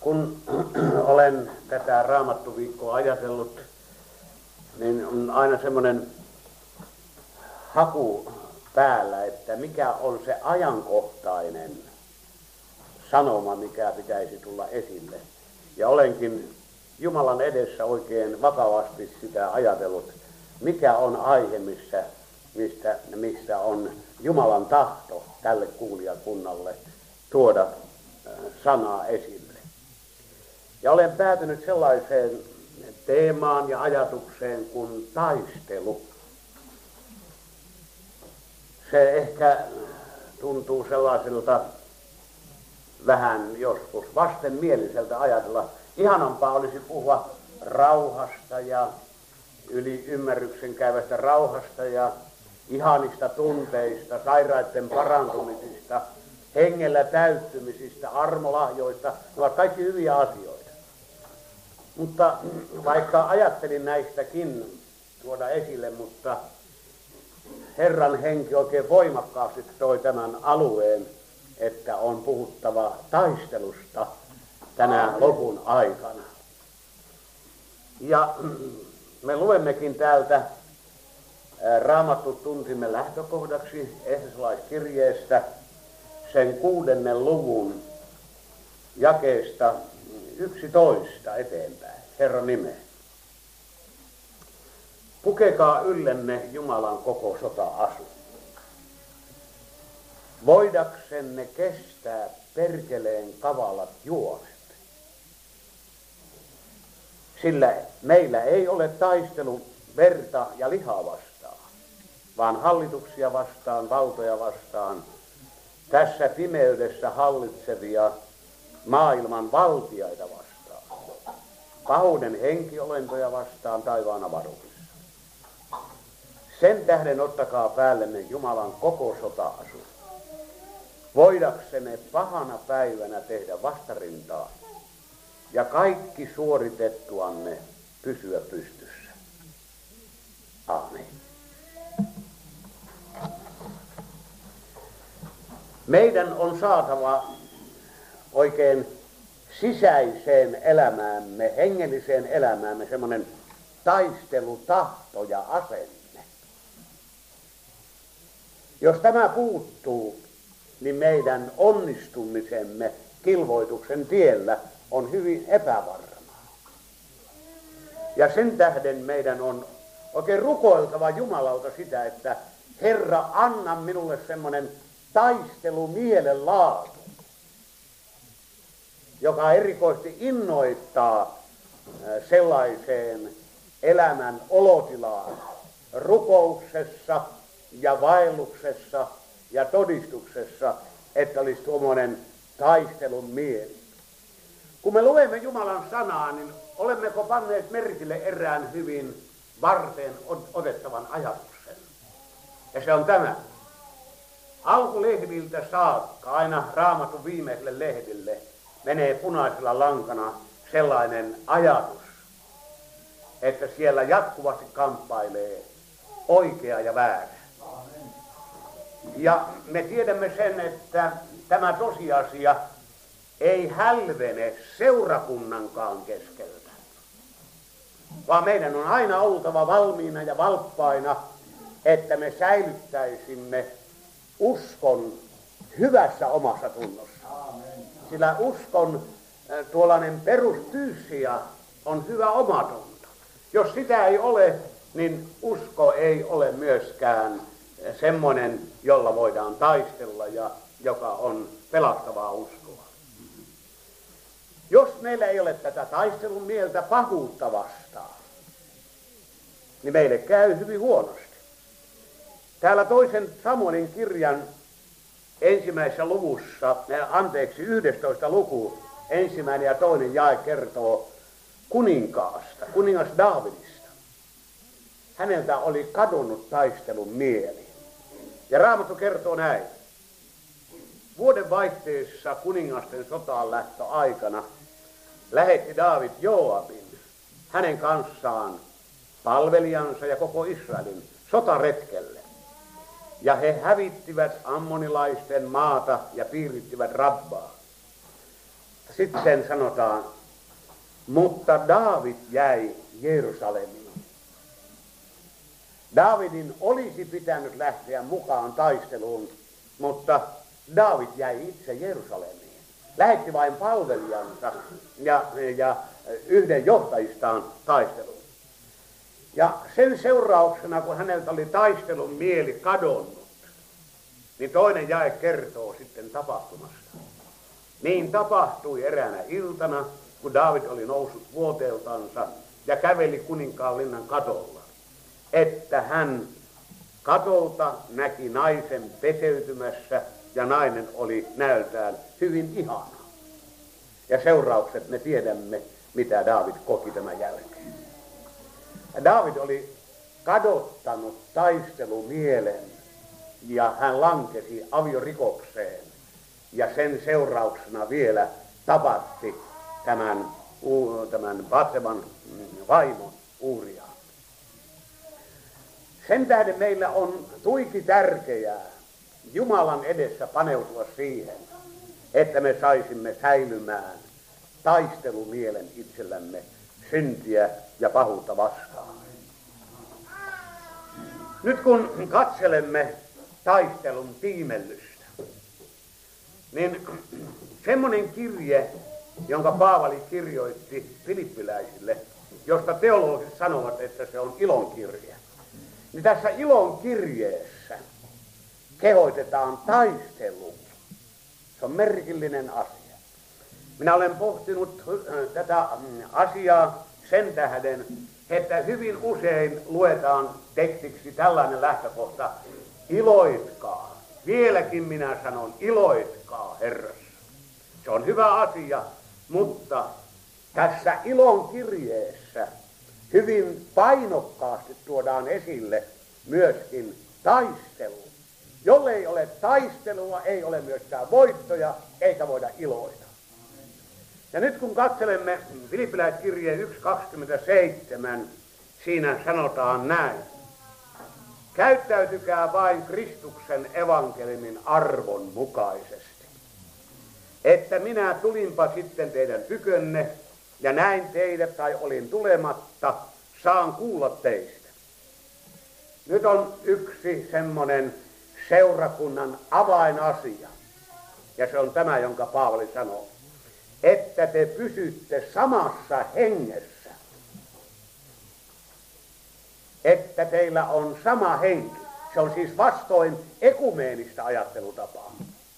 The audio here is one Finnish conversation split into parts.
Kun olen tätä Raamattuviikkoa ajatellut, niin on aina semmoinen haku päällä, että mikä on se ajankohtainen sanoma, mikä pitäisi tulla esille. Ja olenkin Jumalan edessä oikein vakavasti sitä ajatellut, mikä on aihe, missä on Jumalan tahto tälle kuulijakunnalle tuoda sanaa esille. Ja olen päätynyt sellaiseen teemaan ja ajatukseen kuin taistelu. Se ehkä tuntuu sellaiselta vähän joskus vastenmieliseltä ajatella. Ihanampaa olisi puhua rauhasta ja yli ymmärryksen käyvästä rauhasta ja ihanista tunteista, sairaiden parantumisista, hengellä täyttymisistä, armolahjoista. Ne ovat kaikki hyviä asioita. Mutta vaikka ajattelin näistäkin tuoda esille, mutta Herran henki oikein voimakkaasti toi tämän alueen, että on puhuttava taistelusta tänä lopun aikana. Ja me luemmekin täältä Raamattu tuntimme lähtökohdaksi Efesolaiskirjeestä sen 6. luvun jakeesta 11 eteenpäin, Herran nimeen. Pukekaa yllenne Jumalan koko sota-asu. Voidaksenne kestää perkeleen kavalat juonet. Sillä meillä ei ole taistelu verta ja lihaa vastaan, vaan hallituksia vastaan, valtoja vastaan, tässä pimeydessä hallitsevia maailman valtiaita vastaan, pahuuden henkiolentoja vastaan taivaan avaruudessa. Sen tähden ottakaa päällenne Jumalan koko sota-asu, voidaksenne pahana päivänä tehdä vastarintaa ja kaikki suoritettuanne pysyä pystyssä. Aamen. Meidän on saatava oikein sisäiseen elämäämme, hengelliseen elämäämme semmoinen taistelutahto ja asenne. Jos tämä puuttuu, niin meidän onnistumisemme kilvoituksen tiellä on hyvin epävarmaa. Ja sen tähden meidän on oikein rukoiltava Jumalalta sitä, että Herra, anna minulle semmoinen taistelumielenlaatu, joka erikoisesti innoittaa sellaiseen elämän olotilaan rukouksessa ja vaelluksessa ja todistuksessa, että olisi tuommoinen taistelun mieli. Kun me luemme Jumalan sanaa, niin olemmeko panneet merkille erään hyvin varteen otettavan ajatuksen. Ja se on tämä. Alkulehdiltä saakka, aina Raamatun viimeiselle lehdille, menee punaisella lankana sellainen ajatus, että siellä jatkuvasti kamppailee oikea ja väärä. Ja me tiedämme sen, että tämä tosiasia ei hälvene seurakunnankaan keskeltä, vaan meidän on aina oltava valmiina ja valppaina, että me säilyttäisimme uskon hyvässä omassa tunnossa. Sillä uskon tuollainen perustyyssiä on hyvä omatunto. Jos sitä ei ole, niin usko ei ole myöskään semmoinen, jolla voidaan taistella ja joka on pelastavaa uskoa. Jos meillä ei ole tätä taistelun mieltä pahuutta vastaan, niin meille käy hyvin huonosti. Täällä toisen Samuelin kirjan 11. luku, 1. ja 2. jae kertoo kuninkaasta, kuningas Daavidista. Häneltä oli kadonnut taistelun mieli. Ja Raamattu kertoo näin. Vuoden vaihteessa kuningasten sotaan lähtöaikana lähetti Daavid Joabin hänen kanssaan palvelijansa ja koko Israelin sotaretkelle. Ja he hävittivät ammonilaisten maata ja piirittivät Rabbaa. sitten sanotaan, mutta Daavid jäi Jerusalemiin. Daavidin olisi pitänyt lähteä mukaan taisteluun, mutta Daavid jäi itse Jerusalemiin. Lähetti vain palvelijansa ja yhden johtajistaan taisteluun. Ja sen seurauksena, kun häneltä oli taistelun mieli kadonnut, niin toinen jae kertoo sitten tapahtumasta. Niin tapahtui eräänä iltana, kun Daavid oli noussut vuoteeltansa ja käveli kuninkaan linnan katolla, että hän katolta näki naisen peseytymässä ja nainen oli näöltään hyvin ihana. Ja seuraukset me tiedämme, mitä Daavid koki tämän jälkeen. Daavid oli kadottanut taistelumielen ja hän lankesi aviorikokseen ja sen seurauksena vielä tapatti tämän Batseban vaimon Uuriaan. Sen tähden meillä on tuiki tärkeää Jumalan edessä paneutua siihen, että me saisimme säilymään taistelumielen itsellämme syntiä ja pahuutta vastaan. Nyt kun katselemme taistelun tiimellystä, niin semmoinen kirje, jonka Paavali kirjoitti filippiläisille, josta teologit sanovat, että se on ilonkirje. Niin tässä ilonkirjeessä kehoitetaan taisteluun. Se on merkillinen asia. Minä olen pohtinut tätä asiaa sen tähden, että hyvin usein luetaan tekstiksi tällainen lähtökohta, iloitkaa. Vieläkin minä sanon, iloitkaa Herrassa. Se on hyvä asia, mutta tässä ilon kirjeessä hyvin painokkaasti tuodaan esille myöskin taistelu. Jollei ole taistelua, ei ole myöskään voittoja, eikä voida iloita. Ja nyt kun katselemme Filippiläiskirjeen 1.27, siinä sanotaan näin. Käyttäytykää vain Kristuksen evankeliumin arvon mukaisesti. Että minä tulinpa sitten teidän tykönne ja näin teidät tai olin tulematta, saan kuulla teistä. Nyt on yksi semmoinen seurakunnan avainasia. Ja se on tämä, jonka Paavali sanoo. Että te pysytte samassa hengessä. Että teillä on sama henki. Se on siis vastoin ekumeenista ajattelutapaa.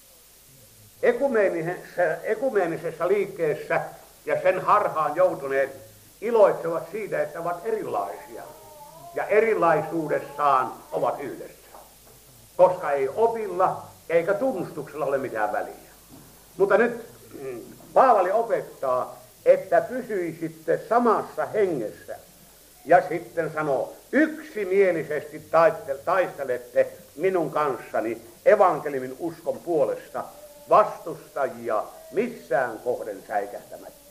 Ekumeenisessä liikkeessä ja sen harhaan joutuneet iloitsevat siitä, että ovat erilaisia. Ja erilaisuudessaan ovat yhdessä. Koska ei opilla eikä tunnustuksella ole mitään väliä. Mutta nyt Paavali opettaa, että pysyisitte samassa hengessä. Ja sitten sanoo, yksimielisesti taistelette minun kanssani evankeliumin uskon puolesta vastustajia missään kohden säikähtämättä.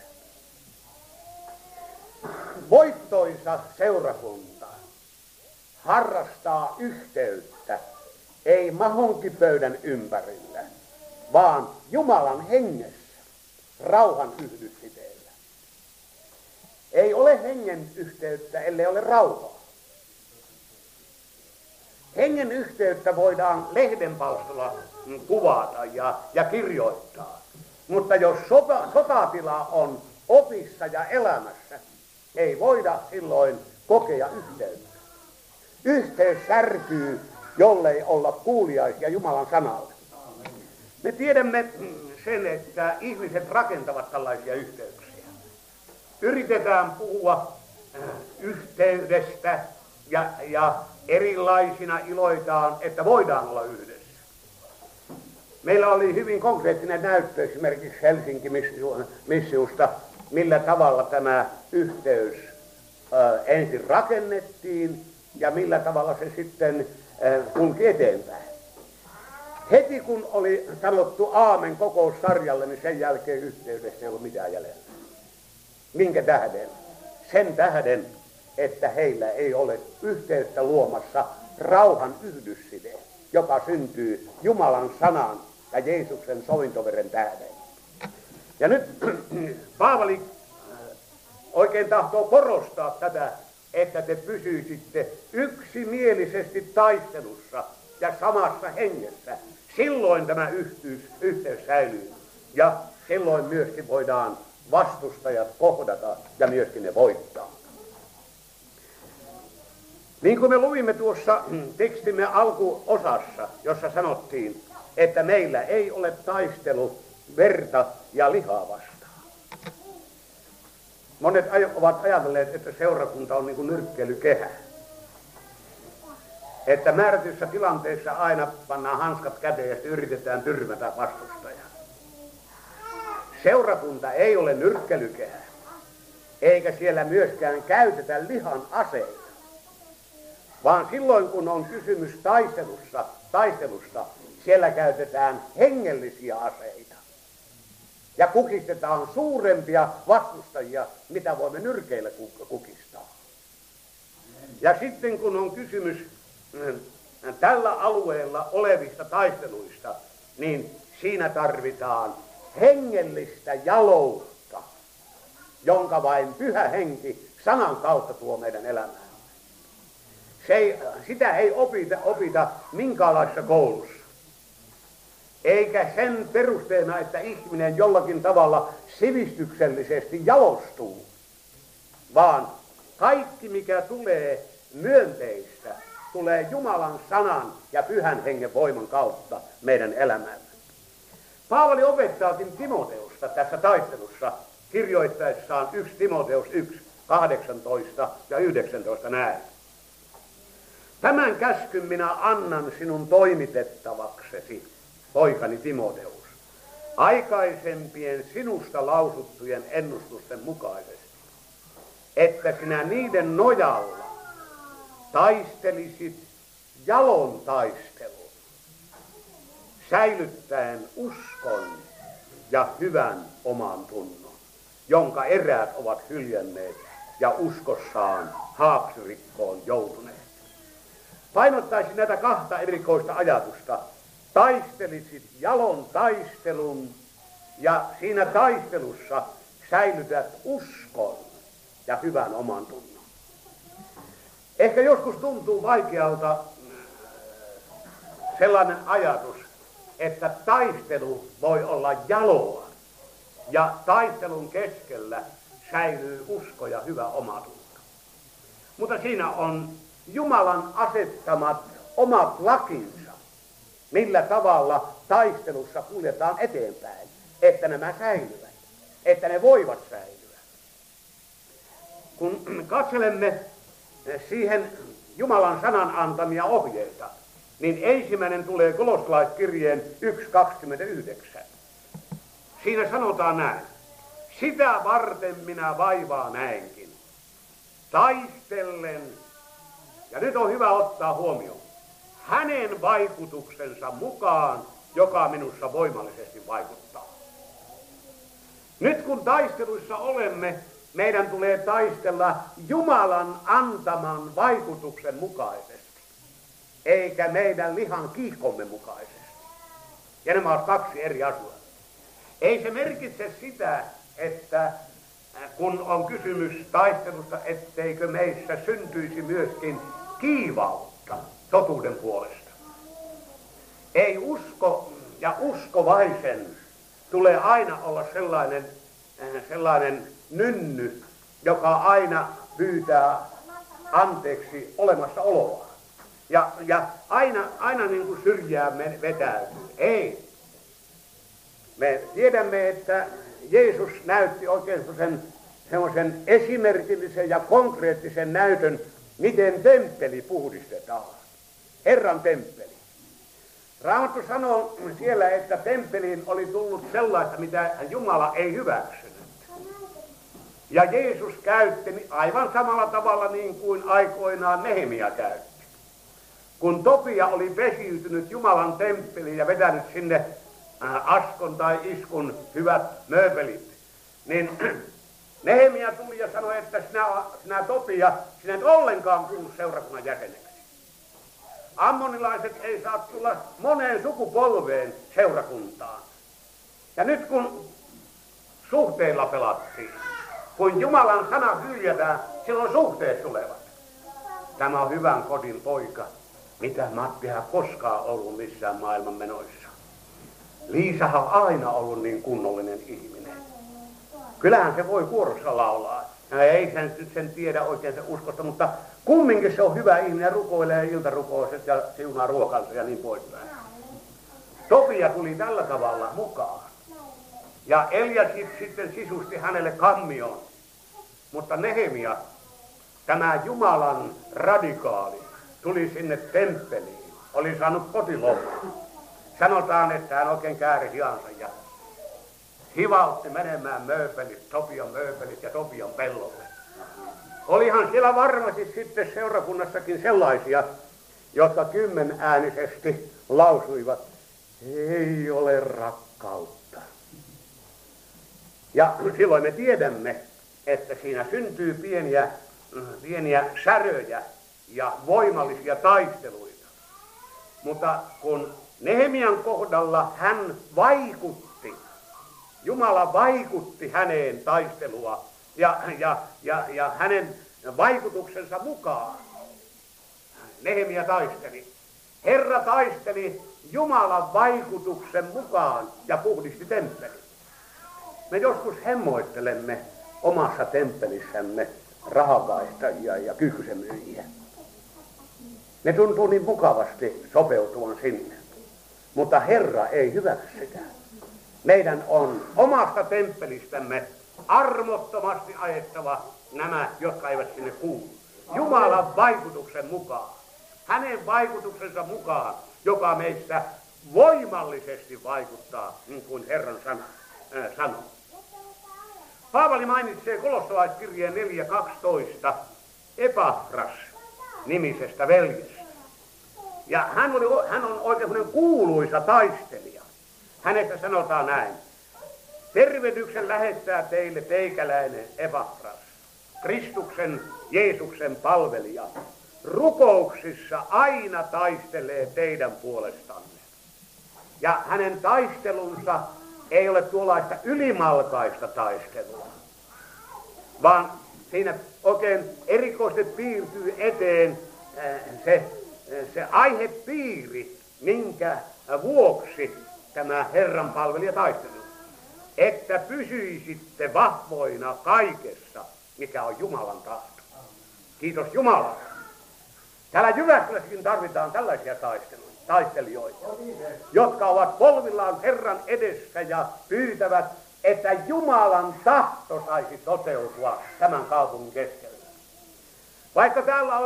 Voittoisa seurakunta harrastaa yhteyttä ei mahonkipöydän ympärillä, vaan Jumalan hengessä, rauhan yhdyssiteellä. Ei ole hengen yhteyttä, ellei ole rauhaa. Hengen yhteyttä voidaan lehdenpalstalla kuvata ja kirjoittaa, mutta jos sotatila on opissa ja elämässä, ei voida silloin kokea yhteyttä. Yhteys särkyy, jollei olla kuuliaisia Jumalan sanalle. Me tiedämme sen, että ihmiset rakentavat tällaisia yhteyksiä. Yritetään puhua yhteydestä ja erilaisina iloitaan, että voidaan olla yhdessä. Meillä oli hyvin konkreettinen näyttö esimerkiksi Helsinki-missiosta, millä tavalla tämä yhteys ensin rakennettiin ja millä tavalla se sitten kulki eteenpäin. Heti kun oli sanottu aamen kokoussarjalle, niin sen jälkeen yhteydessä ei ollut mitään jäljellä. Minkä tähden? Sen tähden, että heillä ei ole yhteyttä luomassa rauhan yhdysside, joka syntyy Jumalan sanan ja Jeesuksen sovintoveren tähden. Ja nyt Paavali oikein tahtoo korostaa tätä, että te pysyisitte yksimielisesti taistelussa ja samassa hengessä. Silloin tämä yhteys säilyy ja silloin myöskin voidaan vastustajat kohdata ja myöskin ne voittaa. Niin kuin me luimme tuossa tekstimme alkuosassa, jossa sanottiin, että meillä ei ole taistelu verta ja lihaa vastaan. Monet ovat ajatelleet, että seurakunta on niin kuin nyrkkeilykehä. Että määrätyssä tilanteessa aina pannaan hanskat käteen ja yritetään tyrmätä vastustajaa. Seurakunta ei ole nyrkkeilykehä, eikä siellä myöskään käytetä lihan aseita. Vaan silloin, kun on kysymys taistelusta, siellä käytetään hengellisiä aseita. Ja kukistetaan suurempia vastustajia, mitä voimme nyrkeillä kukistaa. Ja sitten kun on kysymys tällä alueella olevista taisteluista, niin siinä tarvitaan hengellistä jaloutta, jonka vain Pyhä Henki sanan kautta tuo meidän elämään. Sitä ei opita minkäänlaisessa koulussa. Eikä sen perusteena, että ihminen jollakin tavalla sivistyksellisesti jalostuu, vaan kaikki mikä tulee myönteistä, tulee Jumalan sanan ja Pyhän Hengen voiman kautta meidän elämäämme. Paavali opettaakin Timoteusta tässä taistelussa kirjoittaessaan 1 Timoteus 1, 18 ja 19 näin. Tämän käskyn minä annan sinun toimitettavaksesi, poikani Timoteus, aikaisempien sinusta lausuttujen ennustusten mukaisesti, että sinä niiden nojalla taistelisit jalon taistelun, säilyttäen uskon ja hyvän oman tunnon, jonka eräät ovat hyljänneet ja uskossaan haaksirikkoon joutuneet. Painottaisin näitä kahta erikoista ajatusta. Taistelisit jalon taistelun ja siinä taistelussa säilytät uskon ja hyvän oman tunnon. Ehkä joskus tuntuu vaikealta sellainen ajatus, että taistelu voi olla jaloa ja taistelun keskellä säilyy usko ja hyvä omatunto. Mutta siinä on Jumalan asettamat omat lakinsa, millä tavalla taistelussa kuljetaan eteenpäin, että nämä säilyvät, että ne voivat säilyä. Kun katselemme siihen Jumalan sanan antamia ohjeita, niin ensimmäinen tulee Kolossalaiskirjeen 1.29. Siinä sanotaan näin. Sitä varten minä vaivaa näinkin, taistellen, ja nyt on hyvä ottaa huomioon, hänen vaikutuksensa mukaan, joka minussa voimallisesti vaikuttaa. Nyt kun taisteluissa olemme, meidän tulee taistella Jumalan antaman vaikutuksen mukaisesti, eikä meidän lihan kiihkomme mukaisesti. Ja nämä ovat kaksi eri asiaa. Ei se merkitse sitä, että kun on kysymys taistelusta, etteikö meissä syntyisi myöskin kiivautta totuuden puolesta. Ei usko ja uskovaisen tulee aina olla sellainen nynny, joka aina pyytää anteeksi olemassaoloa. Ja aina niin kuin syrjään vetäytyy. Ei. Me tiedämme, että Jeesus näytti oikein semmoisen esimerkillisen ja konkreettisen näytön, miten temppeli puhdistetaan. Herran temppeli. Raamattu sanoo siellä, että temppeliin oli tullut sellaista, mitä Jumala ei hyväksynyt. Ja Jeesus käytti aivan samalla tavalla niin kuin aikoinaan Nehemia käytti. Kun Topia oli pesiytynyt Jumalan temppeliin ja vetänyt sinne askon tai iskun hyvät mööpelit, niin Nehemia tuli ja sanoi, että sinä Topia, sinä et ollenkaan kuulu seurakunnan jäseneksi. Ammonilaiset ei saa tulla moneen sukupolveen seurakuntaan. Ja nyt kun suhteilla pelattiin. Kun Jumalan sana hyljätään, silloin suhteet tulevat. Tämä on hyvän kodin poika, mitä Mattihan koskaan ollut missään maailman menoissa. Liisahan on aina ollut niin kunnollinen ihminen. Kyllähän se voi kuorossa laulaa. Ei sen tiedä oikein se uskosta, mutta kumminkin se on hyvä ihminen, rukoilee iltarukoiset ja siunaa ruokansa ja niin poispäin. Tobia tuli tällä tavalla mukaan. Ja Eliakim sitten sisusti hänelle kammion. Mutta Nehemia, tämä Jumalan radikaali, tuli sinne temppeliin. Oli saanut kotilomaan. Sanotaan, että hän oikein kääri hiansa ja hivautti menemään mööpelit, Tobian mööpelit ja Tobian pellolle. Olihan siellä varmasti sitten seurakunnassakin sellaisia, jotka 10-äänisesti lausuivat, ei ole rakkautta. Ja silloin me tiedämme, että siinä syntyy pieniä säröjä ja voimallisia taisteluita. Mutta kun Nehemian kohdalla hän vaikutti, Jumala vaikutti häneen taistelua ja hänen vaikutuksensa mukaan. Nehemia taisteli. Herra taisteli Jumalan vaikutuksen mukaan ja puhdisti temppelin. Me joskus hemmoittelemme omassa temppelissämme rahanvaihtajia ja kykysemyyjiä. Ne tuntuu niin mukavasti sopeutuvan sinne. Mutta Herra ei hyväksy sitä. Meidän on omasta temppelistämme armottomasti ajettava nämä, jotka eivät sinne kuulu. Jumalan vaikutuksen mukaan. Hänen vaikutuksensa mukaan, joka meissä voimallisesti vaikuttaa, niin kuin Herran sana sanoo. Paavali mainitsee kolossalaiskirjeen 4.12 Epafras-nimisestä veljestä. Ja hän on oikein kuuluisa taistelija. Hänestä sanotaan näin. Tervehdyksen lähettää teille teikäläinen Epafras, Kristuksen Jeesuksen palvelija. Rukouksissa aina taistelee teidän puolestanne. Ja hänen taistelunsa ei ole tuollaista ylimalkaista taistelua, vaan siinä oikein erikoisesti piirtyy eteen se aihepiiri, minkä vuoksi tämä Herran palvelija taistelu. Että pysyisitte vahvoina kaikessa, mikä on Jumalan tahto. Kiitos Jumalalle. Täällä Jyväskylässäkin tarvitaan tällaisia taistelijoita, jotka ovat polvillaan Herran edessä ja pyytävät, että Jumalan tahto saisi toteutua tämän kaupungin keskellä. Vaikka täällä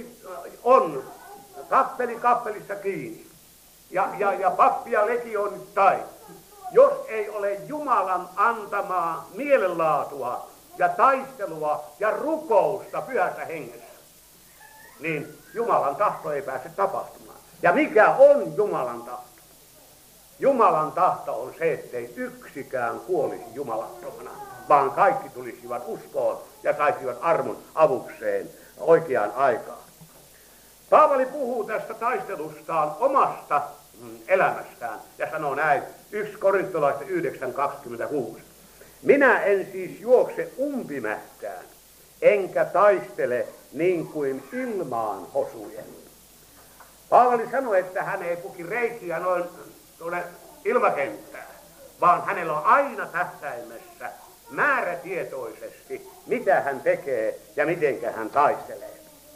on kappeli kappelissa kiinni ja pappia legionittain, jos ei ole Jumalan antamaa mielenlaatua ja taistelua ja rukousta pyhässä hengessä, niin Jumalan tahto ei pääse tapahtumaan. Ja mikä on Jumalan tahto? Jumalan tahto on se, ettei yksikään kuolisi jumalattomana, vaan kaikki tulisivat uskoon ja saisivat armon avukseen oikeaan aikaan. Paavali puhuu tästä taistelustaan omasta elämästään ja sanoo näin 1 Korintolaisten 9.26. Minä en siis juokse umpimähtään, enkä taistele niin kuin ilmaan hosujen. Paavali sanoi, että hän ei puki reikiä noin tuonne ilmakenttään, vaan hänellä on aina tähtäimessä määrätietoisesti, mitä hän tekee ja mitenkä hän taistelee.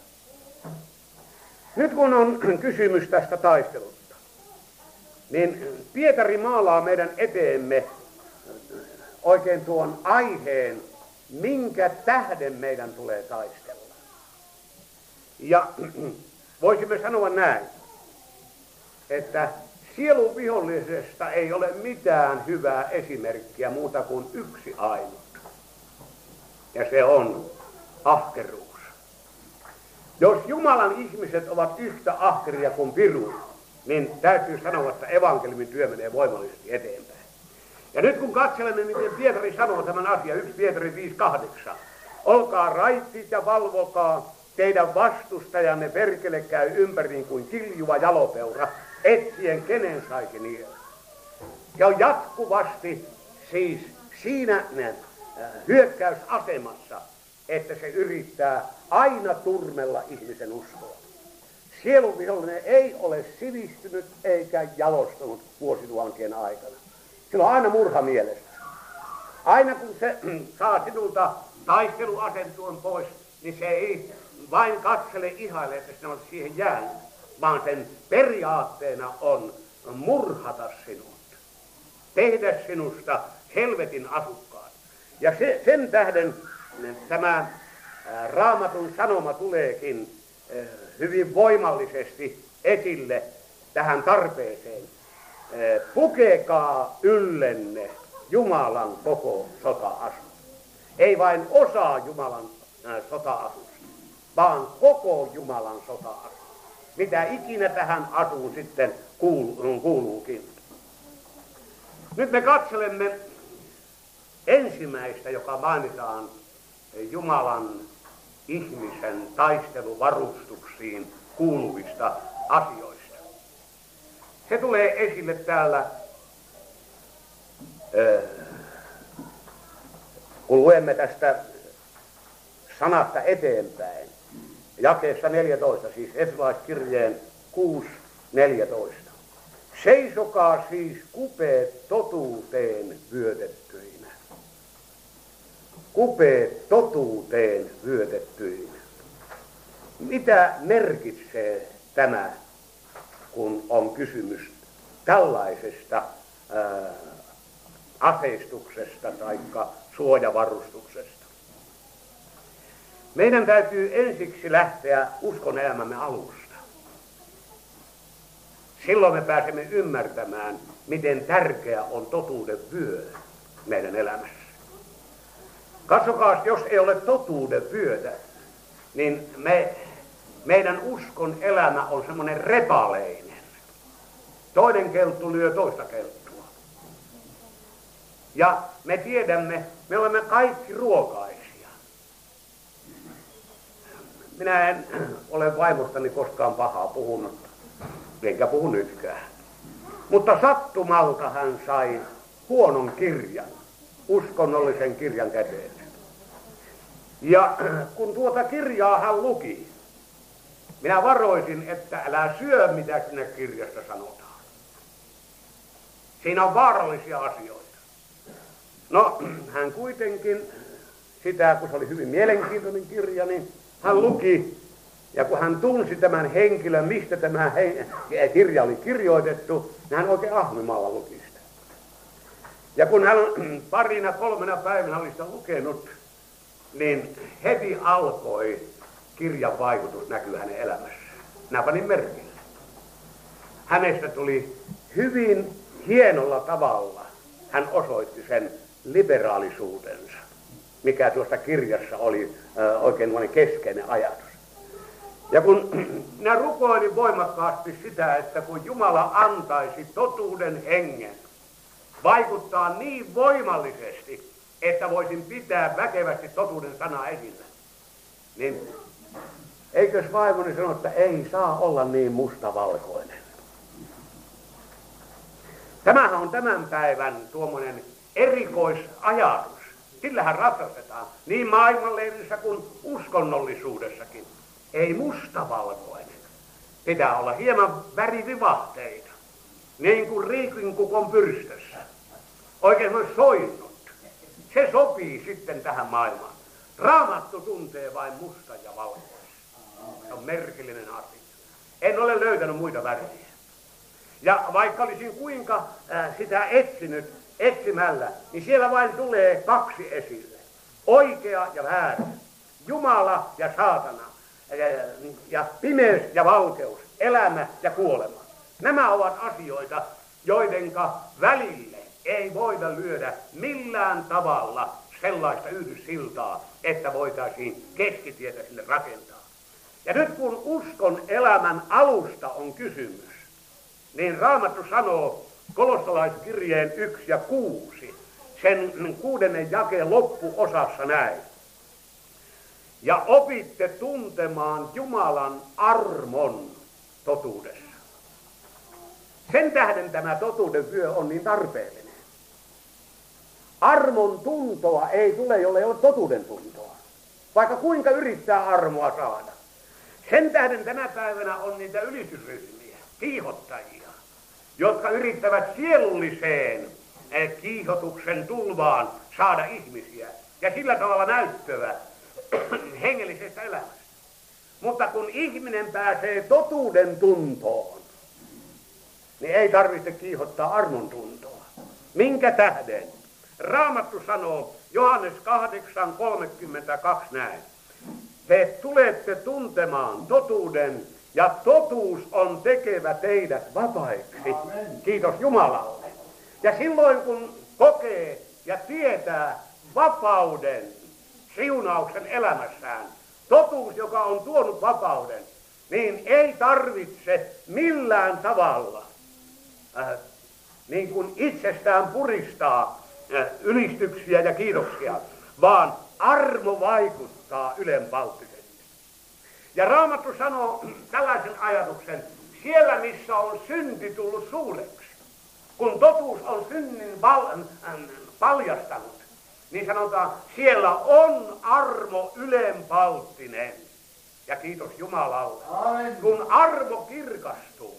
Nyt kun on kysymys tästä taistelusta, niin Pietari maalaa meidän eteemme oikein tuon aiheen, minkä tähden meidän tulee taistella. Ja voisimme sanoa näin, että sielun vihollisesta ei ole mitään hyvää esimerkkiä muuta kuin yksi ainut. Ja se on ahkeruus. Jos Jumalan ihmiset ovat yhtä ahkeria kuin piru, niin täytyy sanoa, että evankeliumin työ menee voimallisesti eteenpäin. Ja nyt kun katselemme, miten Pietari sanoo tämän asian, 1 Pietari 5.8. Olkaa raittit ja valvokaa, teidän vastustajanne perkele käy ympäriin kuin kiljuva jalopeura, etsien kenen saisi niellä. Ja on jatkuvasti siis siinä hyökkäysasemassa, että se yrittää aina turmella ihmisen uskoa. Sielunvihollinen ei ole sivistynyt eikä jalostunut vuosituhansien aikana. Sillä on aina murha mielessä. Aina kun se saa sinulta taisteluasentuon pois, niin se ei vain katsele ihaile, että sinä olet siihen jäänyt, vaan sen periaatteena on murhata sinut. Tehdä sinusta helvetin asukkaan. Ja sen tähden tämä Raamatun sanoma tuleekin hyvin voimallisesti esille tähän tarpeeseen. Pukekaa yllenne Jumalan koko sota-asu. Ei vain osa Jumalan sota-asusta, vaan koko Jumalan sota-asu. Mitä ikinä tähän asuun sitten kuuluukin. Nyt me katselemme ensimmäistä, joka mainitaan Jumalan ihmisen taisteluvarustuksiin kuuluvista asioista. Se tulee esille täällä, kun luemme tästä sanasta eteenpäin, jakeessa 14, siis Efesolaiskirjeen 6:14. Seisokaa siis kupeet totuuteen vyötettyinä. Kupeet totuuteen vyötettyinä. Mitä merkitsee tämä, kun on kysymys tällaisesta aseistuksesta tai suojavarustuksesta? Meidän täytyy ensiksi lähteä uskon elämämme alusta. Silloin me pääsemme ymmärtämään, miten tärkeä on totuuden vyö meidän elämässä. Katsokaa, jos ei ole totuuden vyötä, niin meidän uskon elämä on semmoinen repaleinen. Toinen kelttu lyö toista kelttua. Ja me tiedämme, me olemme kaikki ruokaisia. Minä en ole vaimostani koskaan pahaa puhunut, enkä puhu nytkään. Mutta sattumalta hän sai huonon kirjan, uskonnollisen kirjan käteen. Ja kun tuota kirjaa hän luki, minä varoisin, että älä syö, mitä siinä kirjassa sanotaan. Siinä on vaarallisia asioita. No, hän kuitenkin sitä, kun se oli hyvin mielenkiintoinen kirja, niin hän luki. Ja kun hän tunsi tämän henkilön, mistä tämä kirja oli kirjoitettu, niin hän oikein ahmimalla luki sitä. Ja kun hän 2-3 päivänä oli sitä lukenut, niin heti alkoi kirjan vaikutus näkyä hänen elämässään. Minä panin merkille. Hänestä tuli hyvin hienolla tavalla, hän osoitti sen liberaalisuutensa, mikä tuosta kirjassa oli oikein keskeinen ajatus. Ja kun minä rukoilin voimakkaasti sitä, että kun Jumala antaisi totuuden hengen vaikuttaa niin voimallisesti, että voisin pitää väkevästi totuuden sanaa esillä, niin eikös vaimoni sano, että ei saa olla niin mustavalkoinen. Tämähän on tämän päivän tuommoinen erikoisajatus. Sillähän ratsastetaan niin maailmanleirissä kuin uskonnollisuudessakin. Ei mustavalkoinen. Pitää olla hieman värivivahteita. Niin kuin riikinkukon pyrstössä. Oikein soinnut. Se sopii sitten tähän maailmaan. Raamattu tuntee vain mustan ja valkoisen. Se on merkillinen asia. En ole löytänyt muita värejä. Ja vaikka olisin kuinka sitä etsimällä, niin siellä vain tulee 2 esille. Oikea ja väärä. Jumala ja saatana. Ja pimeys ja valkeus. Elämä ja kuolema. Nämä ovat asioita, joidenka välille ei voida lyödä millään tavalla sellaista yhdyssiltaa, että voitaisiin keskitietä sille rakentaa. Ja nyt kun uskon elämän alusta on kysymys, niin Raamattu sanoo Kolossalaiskirjeen 1 ja 6, sen 6. jakeen loppuosassa näin. Ja opitte tuntemaan Jumalan armon totuudessa. Sen tähden tämä totuuden vyö on niin tarpeellinen. armon tuntoa ei tule, jolle ei ole totuuden tuntoa. Vaikka kuinka yrittää armoa saada. Sen tähden tänä päivänä on niitä ylistysryhmiä, kiihottajia, jotka yrittävät sielulliseen kiihotuksen tulvaan saada ihmisiä ja sillä tavalla näyttävät hengellisestä elämästä. Mutta kun ihminen pääsee totuuden tuntoon, niin ei tarvitse kiihottaa armon tuntoa. Minkä tähden? Raamattu sanoo Johannes 8:32 näin. Te tulette tuntemaan totuuden ja totuus on tekevä teidät vapaiksi. Amen. Kiitos Jumalalle. Ja silloin kun kokee ja tietää vapauden, siunauksen elämässään, totuus, joka on tuonut vapauden, niin ei tarvitse millään tavalla niin kuin itsestään puristaa ylistyksiä ja kiitoksia, vaan armo vaikuttaa ylenpalttisesti. Ja Raamattu sanoo tällaisen ajatuksen, siellä missä on synti tullut suureksi, kun totuus on synnin paljastanut, niin sanotaan, siellä on armo ylenpalttinen. Ja kiitos Jumalalle. Amen. Kun armo kirkastuu,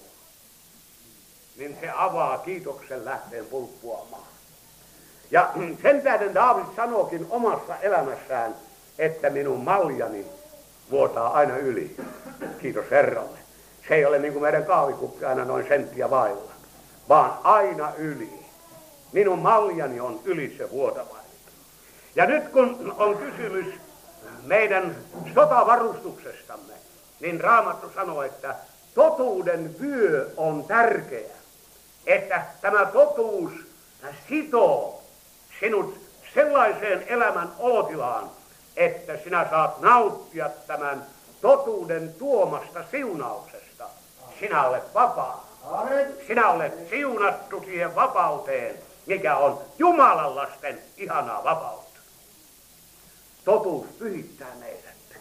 niin se avaa kiitoksen lähteen pulppuamaan. Ja sen tähden Daavid sanookin omassa elämässään, että minun maljani vuotaa aina yli. Kiitos Herralle. Se ei ole niin kuin meidän kahvikuppi aina noin senttiä vailla, vaan aina yli. Minun maljani on yli se vuotava. Ja nyt kun on kysymys meidän sotavarustuksestamme, niin Raamattu sanoo, että totuuden vyö on tärkeä. Että tämä totuus sitoo sinut sellaiseen elämän olotilaan, että sinä saat nauttia tämän totuuden tuomasta siunauksesta. Sinä olet vapaa. Sinä olet siunattu siihen vapauteen, mikä on Jumalan lasten ihanaa vapautta. Totuus pyhittää meidät.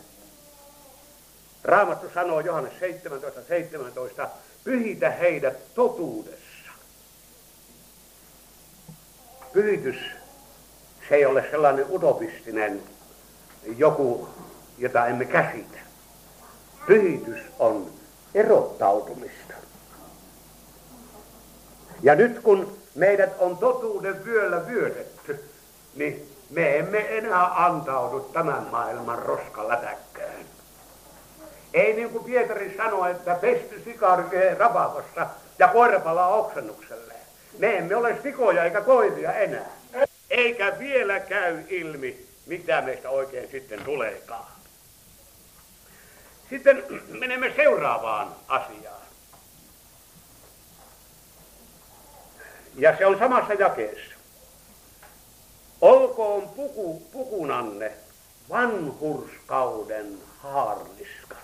Raamattu sanoo Johannes 17:17, pyhitä heidät totuudessa. Pyhitys, se ei ole sellainen utopistinen joku, jota emme käsitä. Pyhitys on erottautumista. Ja nyt kun meidät on totuuden vyöllä vyötetty, niin me emme enää antaudu tämän maailman roskalätäkkään. Ei niin kuin Pietari sanoi, että pesty sika rykee rapakossa ja koira palaa oksennukselle. Me emme ole sikoja eikä koiria enää. Eikä vielä käy ilmi, mitä meistä oikein sitten tuleekaan. Sitten menemme seuraavaan asiaan. Ja se on samassa jakeessa. Olkoon pukunanne vanhurskauden haarniska.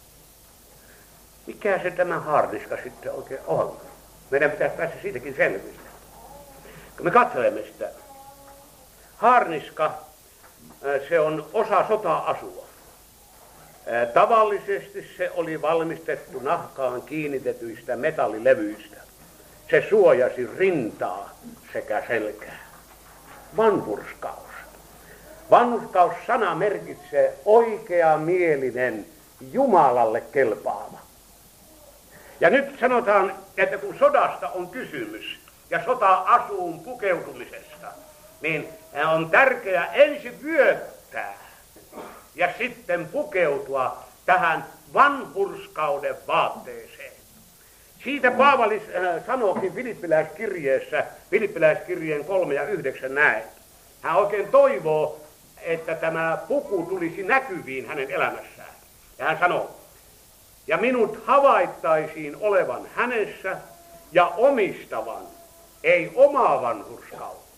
Mikä se tämä haarniska sitten oikein on? Meidän pitäisi päästä siitäkin selville. Kun me katselemme sitä. Haarniska, se on osa sota-asua. Tavallisesti se oli valmistettu nahkaan kiinnitetyistä metallilevyistä. Se suojasi rintaa sekä selkää. Vanhurskaus. Vanhurskaus-sana merkitsee oikeamielinen, Jumalalle kelpaava. Ja nyt sanotaan, että kun sodasta on kysymys ja sota-asuun pukeutumisesta, niin on tärkeää ensin vyöttää ja sitten pukeutua tähän vanhurskauden vaatteeseen. Siitä Paavali sanookin Filippiläiskirjeen 3:9 näin. Hän oikein toivoo, että tämä puku tulisi näkyviin hänen elämässään. Ja hän sanoo, ja minut havaittaisiin olevan hänessä ja omistavan, ei omaa vanhurskautta.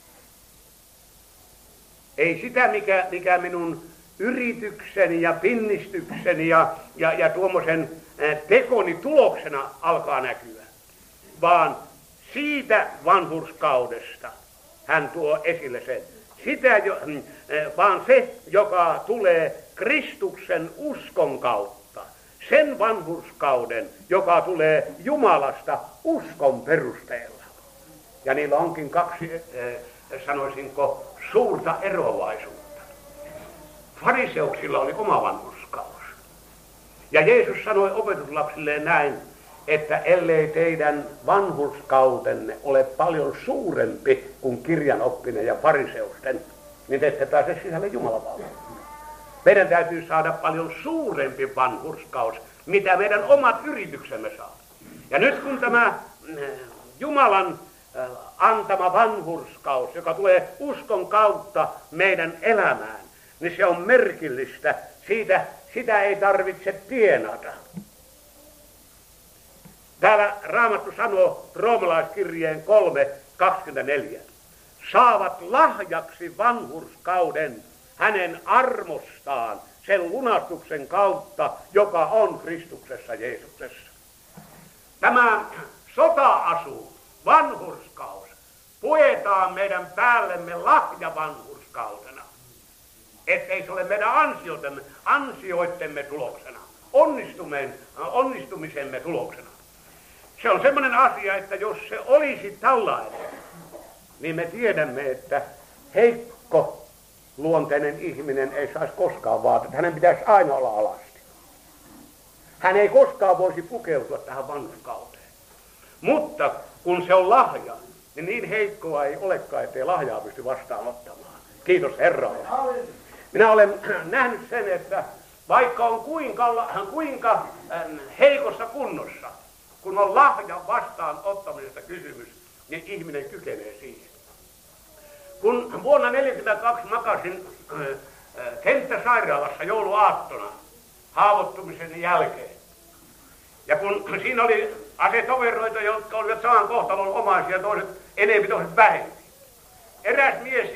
Ei sitä, mikä minun yritykseni ja pinnistykseni ja tuommoisen tekoni tuloksena alkaa näkyä, vaan siitä vanhurskaudesta hän tuo esille sen. Vaan se, joka tulee Kristuksen uskon kautta, sen vanhurskauden, joka tulee Jumalasta uskon perusteella. Ja niillä onkin kaksi sanoisinko, suurta eroavaisuutta. Fariseuksilla oli oma vanhurskaus. Ja Jeesus sanoi opetuslapsilleen näin, että ellei teidän vanhurskautenne ole paljon suurempi kuin kirjanoppinen ja fariseusten, niin te ette pääse sisälle Jumalan valtaan. Meidän täytyy saada paljon suurempi vanhurskaus, mitä meidän omat yrityksemme saa. Ja nyt kun tämä Jumalan antama vanhurskaus, joka tulee uskon kautta meidän elämään, niin se on merkillistä. Sitä ei tarvitse tienata. Täällä Raamattu sanoo roomalaiskirjeen 3:24. Saavat lahjaksi vanhurskauden hänen armostaan sen lunastuksen kautta, joka on Kristuksessa Jeesuksessa. Tämä sota-asu, vanhurskaus, puetaan meidän päällemme lahjavanhurskautena. Ettei se ole meidän ansioittemme tuloksena, onnistumisemme tuloksena. Se on semmoinen asia, että jos se olisi tällainen, niin me tiedämme, että heikko luonteinen ihminen ei saisi koskaan vaatetta. Hänen pitäisi aina olla alasti. Hän ei koskaan voisi pukeutua tähän vanhurskauteen. Mutta kun se on lahja, niin heikkoa ei olekaan, ettei lahjaa pysty vastaanottamaan. Kiitos Herralle. Minä olen nähnyt sen, että vaikka on kuinka heikossa kunnossa, kun on lahjan vastaanottamisesta kysymys, niin ihminen kykenee siihen. Kun vuonna 1942 makasin kenttäsairaalassa jouluaattona haavoittumisen jälkeen, ja kun siinä oli asetoveroita, jotka olivat saman kohtalon omaisia, toiset enemmän, toiset vähemmän. Eräs mies,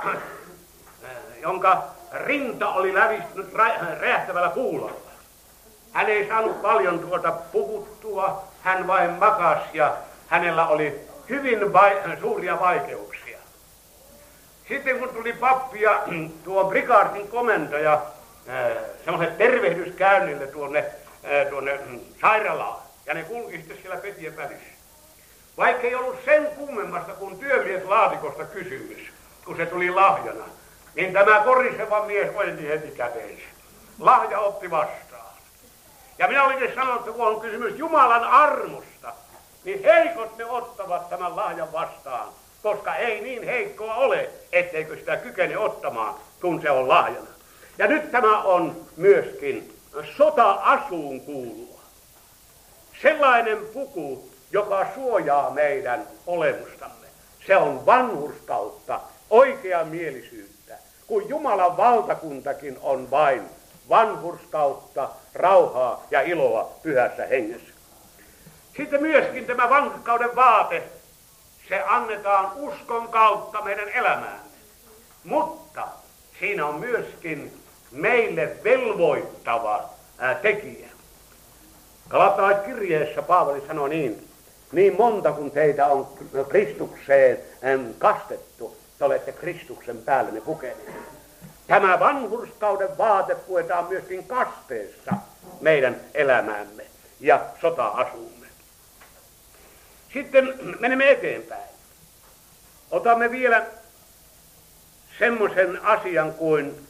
jonka rinta oli lävistynyt räjähtävällä kuulalla. Hän ei saanut paljon puhuttua, hän vain makasi ja hänellä oli hyvin suuria vaikeuksia. Sitten kun tuli pappi ja tuo prikaartin komentaja semmoiset tervehdyskäynnille tuonne sairaalaan, ja ne kulki sitten siellä petien välissä. Vaikka ei ollut sen kummemmasta kuin työmieslaatikosta kysymys, kun se tuli lahjana, niin tämä koriseva mies ojensi heti käteensä. Lahja otti vastaan. Ja minä olisin sanonut, että kun on kysymys Jumalan armosta, niin heikot ne ottavat tämän lahjan vastaan, koska ei niin heikkoa ole, etteikö sitä kykene ottamaan, kun se on lahjana. Ja nyt tämä on myöskin sota-asuun kuuluva. Sellainen puku, joka suojaa meidän olemustamme. Se on vanhurskautta, oikeamielisyyttä, kun Jumalan valtakuntakin on vain vanhurskautta, rauhaa ja iloa pyhässä hengessä. Sitten myöskin tämä vanhurskauden vaate, se annetaan uskon kautta meidän elämäämme. Mutta siinä on myöskin meille velvoittava tekijä. Galataalaiskirjeessä Paavali sanoi niin monta kun teitä on Kristukseen kastettu, te olette Kristuksen päälle ne pukeneet. Tämä vanhurskauden vaate puetaan myöskin kasteessa meidän elämäämme ja sota-asumme. Sitten menemme eteenpäin. Otamme vielä semmoisen asian kuin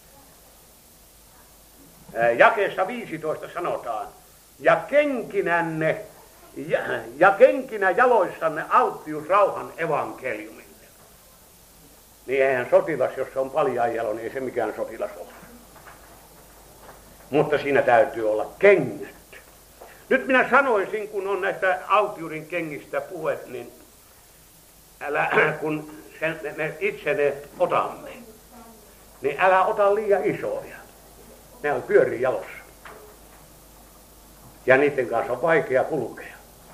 jakeessa 15 sanotaan, ja kenkinä jaloissanne alttius rauhan evankeliumille. Niin eihän sotilas, jos se on paljaanjalo, niin ei se mikään sotilas ole. Mutta siinä täytyy olla kengät. Nyt minä sanoisin, kun on näistä alttiuden kengistä puhet, niin kun me itse ne otamme, niin älä ota liian isoja. Ne on pyörii jalossa. Ja niiden kanssa on vaikea kulkea.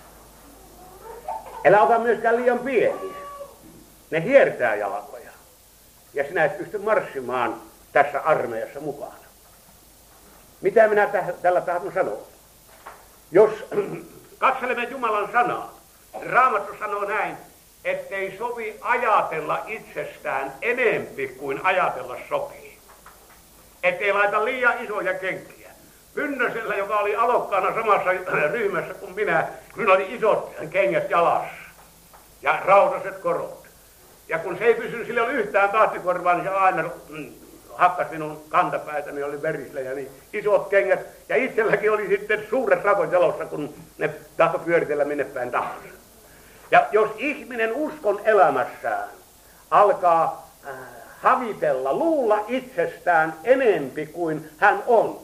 Älä ota myöskään liian pieniä. Ne hiertää jalkoja. Ja sinä et pysty marssimaan tässä armeijassa mukana. Mitä minä tällä tahdon sanoa? Jos katselemme Jumalan sanaa, Raamattu sanoo näin, ettei sovi ajatella itsestään enempi kuin ajatella sopii. Ettei laita liian isoja kenkiä. Pynnösellä, joka oli alokkaana samassa ryhmässä kuin minä oli isot kengät jalassa ja rautaiset korot. Ja kun se ei pysynyt, sillä oli yhtään tahtikorvaa, niin se aina hakkas minun kantapäätäni, oli verisellä ja niin isot kengät. Ja itselläkin oli sitten suuret rakot jalossa, kun ne tahtoi pyöritellä minne päin tahansa. Ja jos ihminen uskon elämässään alkaa havitella, luulla itsestään enempi kuin hän on,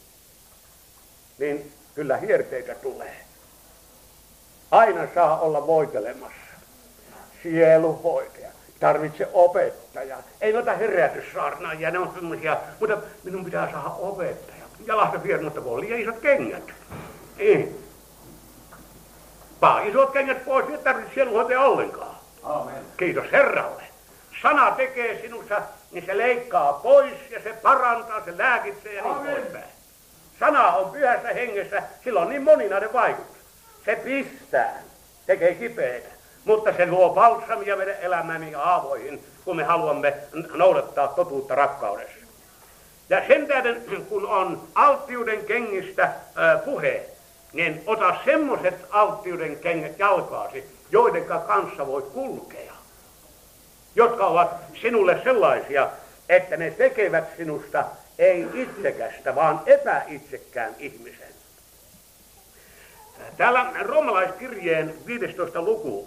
niin kyllä hierteitä tulee. Aina saa olla voitelemassa. Sieluhoitaja, tarvitse opettaja. Ei noita herätyssaarnaajia, ne on semmoisia, mutta minun pitää saada opettaja. Jalasta viedä, mutta kun on liian isot kengät. Ei. Vaan isot kengät pois, ei tarvitse sieluhoitaja ollenkaan. Amen. Kiitos Herralle. Sana tekee sinussa, niin se leikkaa pois ja se parantaa, se lääkitsee ja niin poispäin. Sana on pyhässä hengessä, sillä on niin moninainen vaikutus. Se pistää, tekee kipeitä, mutta se luo balsamia meidän elämäni aavoihin, kun me haluamme noudattaa totuutta rakkaudessa. Ja sen tähden, kun on alttiuden kengistä puhe, niin ota semmoiset alttiuden kengät jalkaasi, joiden kanssa voit kulkea, jotka ovat sinulle sellaisia, että ne tekevät sinusta ei itsekästä, vaan epäitsekään ihmisen. Täällä roomalaiskirjeen 15. luku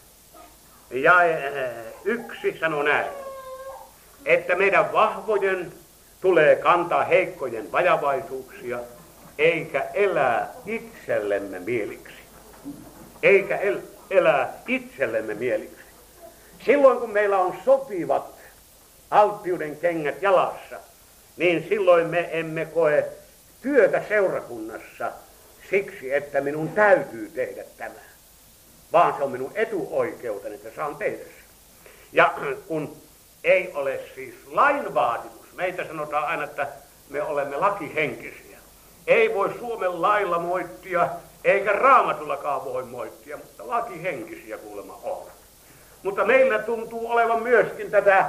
jae 1 sanoo näin, että meidän vahvojen tulee kantaa heikkojen vajavaisuuksia, eikä elää itsellemme mieliksi. Eikä elää itsellemme mieliksi. Silloin kun meillä on sopivat alttiuden kengät jalassa, niin silloin me emme koe työtä seurakunnassa siksi, että minun täytyy tehdä tämä, vaan se on minun etuoikeuteni, että saan tehdä sen. Ja kun ei ole siis lain vaatimus, meitä sanotaan aina, että me olemme lakihenkisiä. Ei voi Suomen lailla moittia, eikä Raamatullakaan voi moittia, mutta lakihenkisiä kuulemma on. Mutta meillä tuntuu olevan myöskin tätä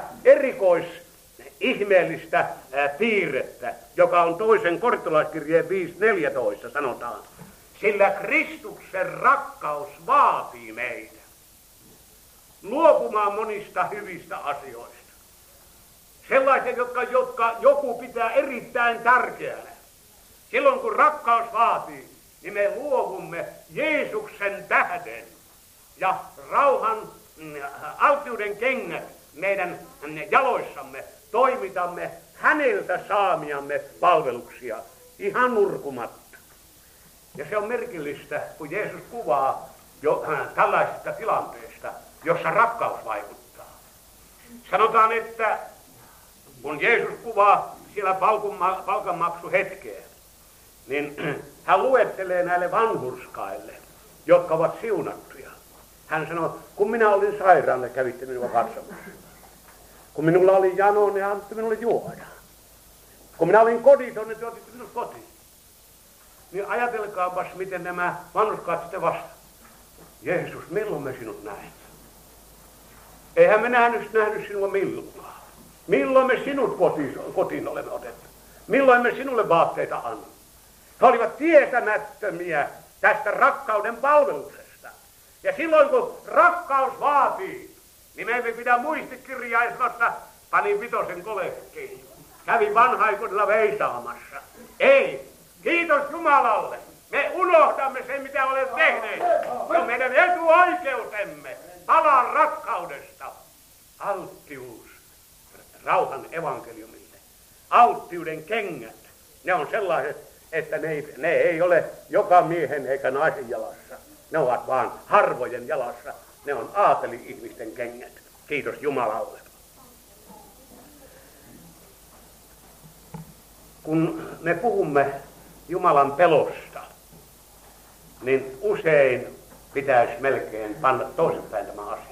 ihmeellistä piirrettä, joka on toisen korintolaiskirjeen 5.14 sanotaan. Sillä Kristuksen rakkaus vaatii meitä luopumaan monista hyvistä asioista. Sellaisia, jotka joku pitää erittäin tärkeänä. Silloin kun rakkaus vaatii, niin me luovumme Jeesuksen tähden ja rauhan alttiuden kengät meidän jaloissamme, toimitamme häneltä saamiamme palveluksia ihan nurkumatta. Ja se on merkillistä, kun Jeesus kuvaa jo tällaisesta tilanteesta, jossa rakkaus vaikuttaa. Sanotaan, että kun Jeesus kuvaa siellä palkanmaksuhetkeen, niin hän luettelee näille vanhurskaille, jotka ovat siunattuja. Hän sanoi, kun minä olin sairaana, kävitte minua katsomassa. Kun minulla oli jano, ne antitte minulle juoda. Kun minä olin koditon, ne otitte minut kotiin. Niin ajatelkaapas, miten nämä vanhurskaat sitten vastaavat. Jeesus, milloin me sinut näin? Eihän me nähnyt sinua milloinkaan. Milloin me sinut kotiin olemme otettu? Milloin me sinulle vaatteita annamme? He olivat tietämättömiä tästä rakkauden palveluksesta. Ja silloin kun rakkaus vaatii, niin me emme pidä muistikirjaa ja sanoa, pani vitosen kolehtiin. Kävi vanhaikoilla veisaamassa. Ei, kiitos Jumalalle. Me unohdamme sen, mitä olemme tehneet. Se on meidän etuoikeutemme. Palaa rakkaudesta. Alttius rauhan evankeliumille. Alttiuden kengät. Ne on sellaiset, että ne ei ole joka miehen eikä naisen jalassa. Ne ovat vaan harvojen jalassa. Ne on aateli-ihmisten kengät. Kiitos Jumalalle. Kun me puhumme Jumalan pelosta, niin usein pitäisi melkein panna toisinpäin tämä asia.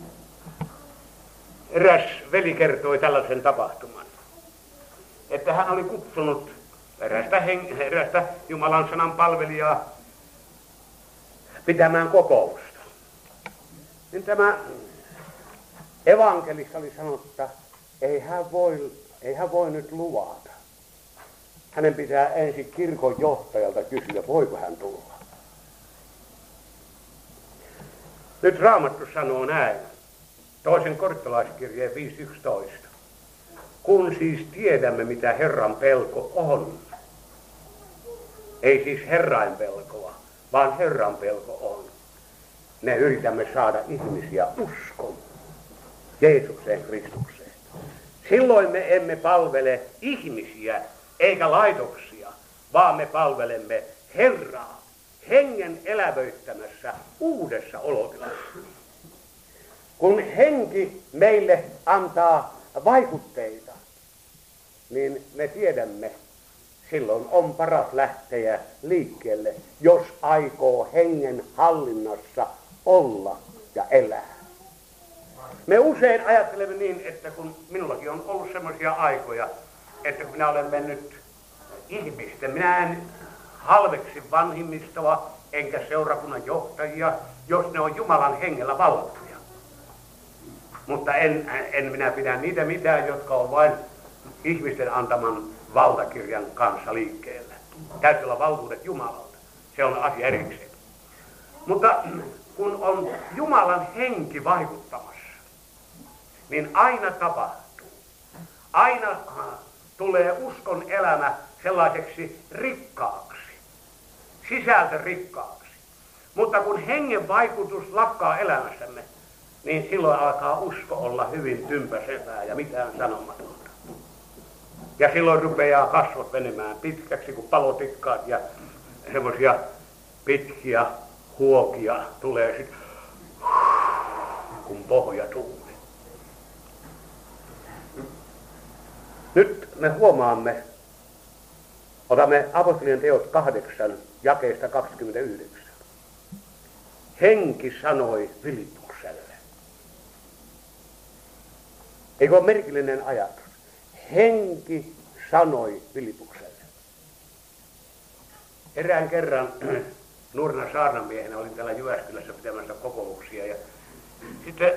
Eräs veli kertoi tällaisen tapahtuman, että hän oli kutsunut erästä Jumalan sanan palvelijaa pitämään kokousta. Niin tämä evankelista oli sanonut, että ei hän voi nyt luvata. Hänen pitää ensin kirkon johtajalta kysyä, voiko hän tulla. Nyt Raamattu sanoo näin, toisen korintolaiskirjeen 5.11. Kun siis tiedämme, mitä Herran pelko on, ei siis Herrain pelkoa, vaan Herran pelko on, me yritämme saada ihmisiä uskon Jeesukseen Kristukseen. Silloin me emme palvele ihmisiä eikä laitoksia, vaan me palvelemme Herraa hengen elävöittämässä uudessa olotilassa. Kun henki meille antaa vaikutteita, niin me tiedämme, silloin on paras lähteä liikkeelle, jos aikoo hengen hallinnassa olla ja elää. Me usein ajattelemme niin, että kun minullakin on ollut semmoisia aikoja, että kun minä olen mennyt ihmisten, minä en halveksi vanhimmistoa enkä seurakunnan johtajia, jos ne on Jumalan hengellä vallattuja. Mutta en minä pidä niitä mitään, jotka on vain ihmisten antaman valtakirjan kanssa liikkeellä. Täytyy olla valtuudet Jumalalta. Se on asia erikseen. Mutta kun on Jumalan henki vaikuttamassa, niin aina tapahtuu. Aina tulee uskon elämä sellaiseksi rikkaaksi, sisältörikkaaksi. Mutta kun hengen vaikutus lakkaa elämässämme, niin silloin alkaa usko olla hyvin tympäsevää ja mitään sanomatonta. Ja silloin rupeaa kasvot menemään pitkäksi kuin palotikkaat ja semmoisia pitkiä huokia tulee sitten kun pohja tuuli. Nyt me huomaamme, otamme apostolien teot 8, jakeesta 29. Henki sanoi Filippukselle. Eikö ole merkillinen ajatus? Henki sanoi Filippukselle. Erään kerran nuorena saarnamiehenä olin täällä Jyväskylässä pitämässä kokouksia. Ja sitten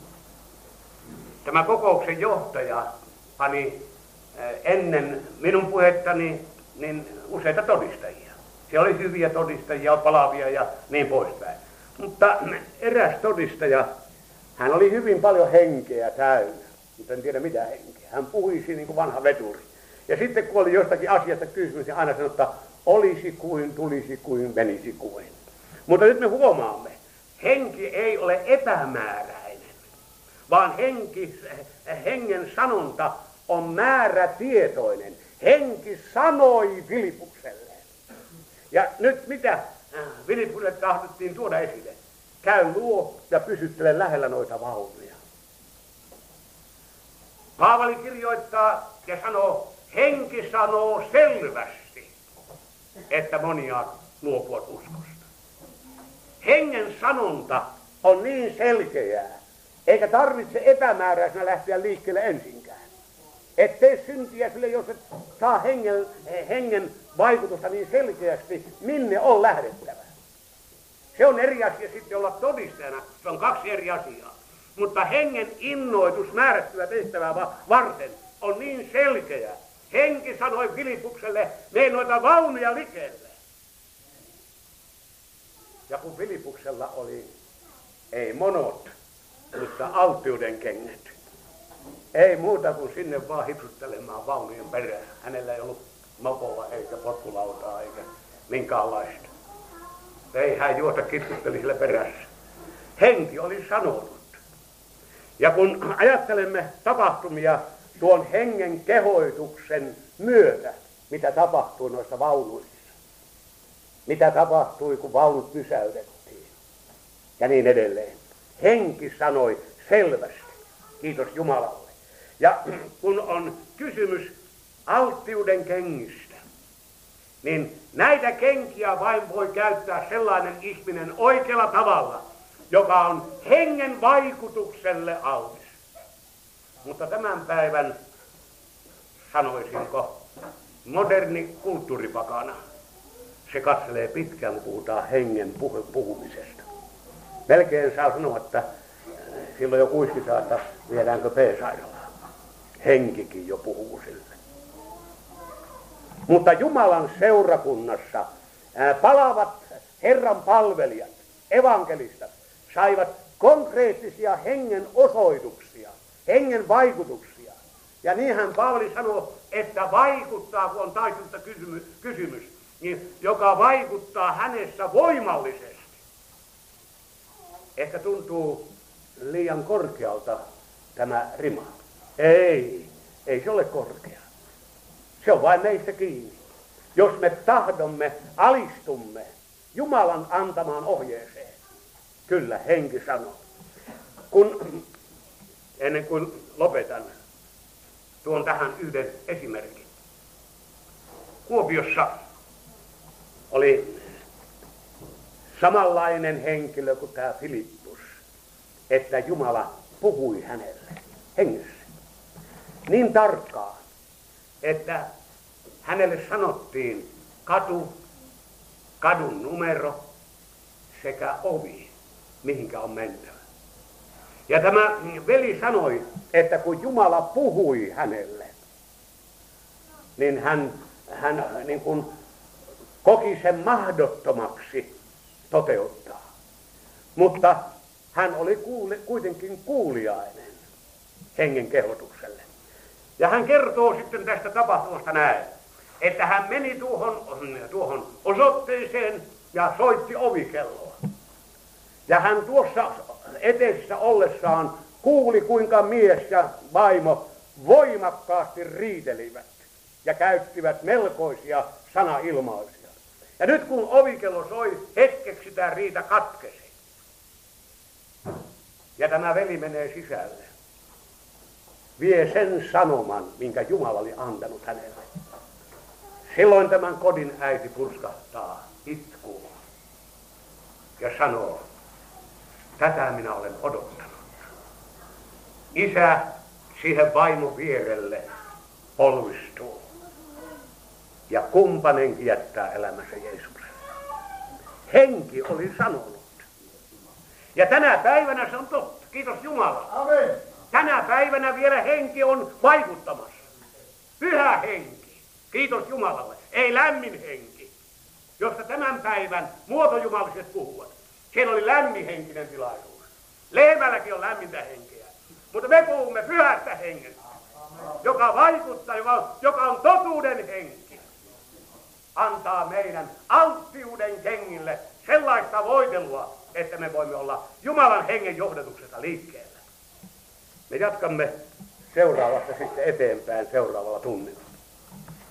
tämä kokouksen johtaja pani ennen minun puhettani niin useita todistajia. Siellä oli hyviä todistajia, palavia ja niin poispäin. Mutta eräs todistaja, hän oli hyvin paljon henkeä täynnä, mutta en tiedä mitä henkeä. Hän puhuisi niin kuin vanha veturi. Ja sitten kun oli jostakin asiasta kysymys, niin aina sanoi, että olisi kuin, tulisi kuin, menisi kuin. Mutta nyt me huomaamme, henki ei ole epämääräinen, vaan hengen sanonta on määrätietoinen. Henki sanoi Filippukselle. Ja nyt mitä Filippukselle tahdottiin tuoda esille? Käy luo ja pysyttele lähellä noita vaunuja. Paavali kirjoittaa ja sanoo, henki sanoo selvästi, että monia luopuvat uskosta. Hengen sanonta on niin selkeää, eikä tarvitse epämääräisenä lähteä liikkeelle ensinkään. Et tee syntiä sille, jos et saa hengen vaikutusta niin selkeästi, minne on lähdettävä. Se on eri asia sitten olla todistajana, se on kaksi eri asiaa. Mutta hengen innoitus määrättyä tehtävää varten on niin selkeä. Henki sanoi Filippukselle, mene noita vaunuja likelle. Ja kun Filippuksella oli, ei monot, mutta alttiuden kengät. Ei muuta kuin sinne vaan hipsuttelemaan vaunujen perään. Hänellä ei ollut mopoa eikä potkulautaa eikä minkäänlaista. Ei hän juota kitkutteli sille perässä. Henki oli sanonut. Ja kun ajattelemme tapahtumia tuon hengen kehoituksen myötä, mitä tapahtui noissa vaunuissa, mitä tapahtui, kun vaunut pysäytettiin ja niin edelleen. Henki sanoi selvästi, kiitos Jumalalle. Ja kun on kysymys alttiuden kengistä, niin näitä kenkiä vain voi käyttää sellainen ihminen oikealla tavalla, joka on hengen vaikutukselle altis. Mutta tämän päivän, sanoisinko, moderni kulttuuripakana, se katselee pitkän, puhutaan hengen puhumisesta. Melkein saa sanoa, että silloin jo kuiskitaan, että viedäänkö P-sairaalaan. Henkikin jo puhuu sille. Mutta Jumalan seurakunnassa palavat Herran palvelijat, evankelistat, saivat konkreettisia hengen osoituksia, hengen vaikutuksia. Ja niinhän Paavali sanoo, että vaikuttaa, kun on taistelusta kysymys, niin joka vaikuttaa hänessä voimallisesti. Ehkä tuntuu liian korkealta tämä rima. Ei se ole korkea. Se on vain meistä kiinni. Jos me tahdomme, alistumme Jumalan antamaan ohjeeseen. Kyllä, henki sanoo. Ennen kuin lopetan, tuon tähän yhden esimerkin. Kuopiossa oli samanlainen henkilö kuin tämä Filippus, että Jumala puhui hänelle hengessä. Niin tarkkaan, että hänelle sanottiin kadun numero sekä ovi, mihinkä on mentävä. Ja tämä veli sanoi, että kun Jumala puhui hänelle, niin hän niin kuin koki sen mahdottomaksi toteuttaa. Mutta hän oli kuitenkin kuuliainen hengen kehotukselle. Ja hän kertoo sitten tästä tapahtumasta näin, että hän meni tuohon osoitteeseen ja soitti ovikelloa. Ja hän tuossa etessä ollessaan kuuli, kuinka mies ja vaimo voimakkaasti riitelivät ja käyttivät melkoisia sanailmaisuja. Ja nyt kun ovikello soi, hetkeksi tämä riita katkesi. Ja tämä veli menee sisälle. Vie sen sanoman, minkä Jumala oli antanut hänelle. Silloin tämän kodin äiti purskahtaa itkuun ja sanoo, tätä minä olen odottanut. Isä siihen vaimon vierelle polvistuu ja kumpainenkin jättää elämänsä Jeesukselle. Henki oli sanonut. Ja tänä päivänä se on totta. Kiitos Jumala. Amen. Tänä päivänä vielä henki on vaikuttamassa. Pyhä henki. Kiitos Jumalalle. Ei lämmin henki, josta tämän päivän muotojumalliset puhuvat. Siellä oli lämminhenkinen tilaisuus. Lehmälläkin on lämmintä henkeä. Mutta me puhumme pyhästä hengestä, joka vaikuttaa, joka on totuuden henki. Antaa meidän alttiuden kengille sellaista voitelua, että me voimme olla Jumalan hengen johdatuksesta liikkeellä. Me jatkamme seuraavasta sitten eteenpäin seuraavalla tunnilla.